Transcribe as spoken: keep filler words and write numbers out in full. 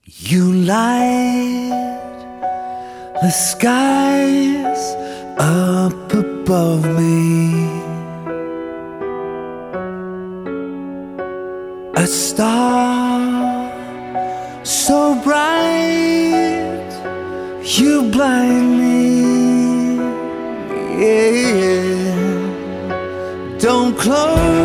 You light the skies up above me, a star so bright you blind me, yeah. Don't close